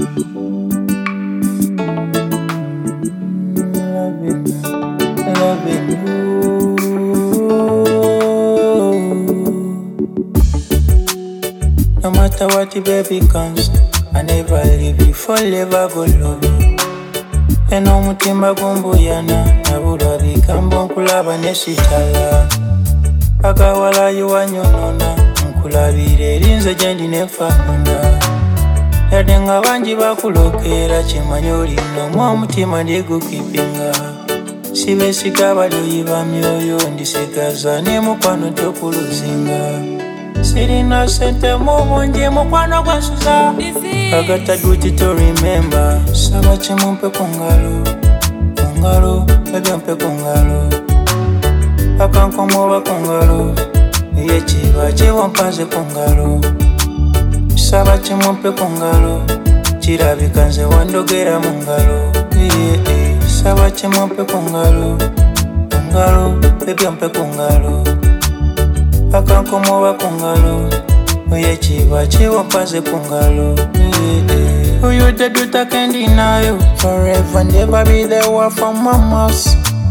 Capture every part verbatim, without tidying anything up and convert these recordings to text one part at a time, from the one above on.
Loving you. No matter what the baby comes, I never leave you, forever go love you. Eno omutima gumbuyana, nabulwa bigambo nkulaba nesitala. Akawala yiwanyonona, nkulabire erinze gyendi nenfaanana. Yadde nga bangi bakulokera kimanyi olino omutima ndigukipinga. Sibeesiga balyoyiba myoyo ndisigaza ne mukwano tokuluzinga. Sirina sente mu bungi mukwano gwansuza. I got a duty to remember. Saba chimumpe kungalo, kungalo, baby mpe kungalo. Akankomoba kungalo, iye chiba chiwa mpanze kungalo. Saba chimumpe kungalo, chirabika nze wandogera mungalo. Iye iye, saba chimumpe kungalo, kungalo, baby mpe kungalo. Akankomoba kungalo, iye chiba chiwa mpanze kungalo. Who you the truth I can't deny you. Forever never be the one from my mouth.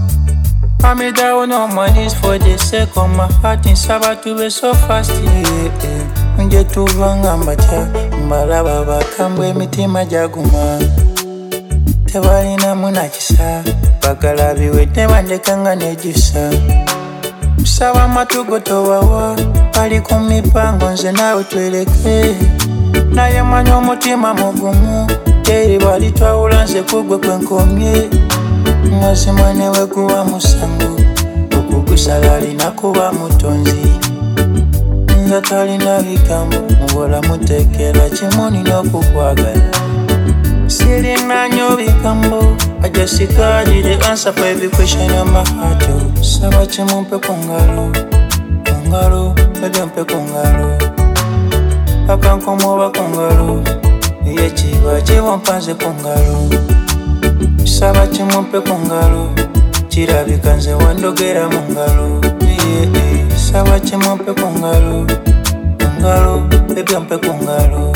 I made down on my knees for the sake of my heart. In Sabbath to be so fast. Nje tuvanga mbacha mbalaba bakambwe mitima jaguma. Tebalina munakisa bakalabiwe tebandekanga nejisa. Saba matugo towawa bali ku mipango nze nawe tweleke. Naye manya omutima mugumu teri bali twawula nze kugwe kwenkomye. Mazima newe kuba musango okugusala alina kuba mutonzi. Nze talina bigambo mubola muteekera kimu nina okukwagala. Sirina nnyo bigambo I just got the answer for every question on my heart. Saba kimumpe kungalo, kungalo, baby mpe kungalo. Akankomoba kungalo, iye chiba chiwa mpanze kungalo. Saba chimumpe kungalo, chirabika nze wandogera mungalo. Iye iye, saba chimumpe kungalo, kungalo, baby mpe kungalo.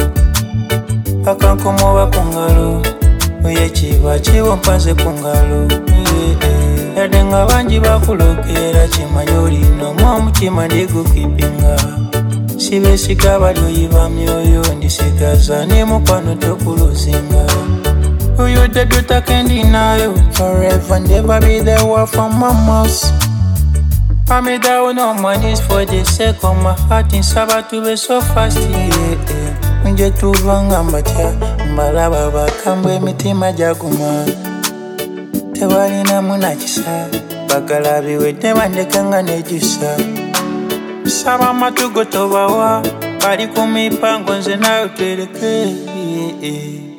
Akankomoba kungalo, iye chiba chiwa mpanze kungalo. Iye iye, yadde nga bangi bakulokera kimanyi olino omutima ndigukipinga. Sibeesiga balyoyiba myoyo ndisigaza ne mukwano tokuluzinga. Who you the truth I can't deny you. Forever never be the one from my mouth. I made down on my knees for the sake of my heart. In Sabbath to be so fast. Nje tuvanga mbacha mbalaba bakambwe mitima jaguma. Tebalina munakisa bakalabiwe tebandekanga nejisa. Saba matugo tobawa bali ku mipango nze nawe tweleke.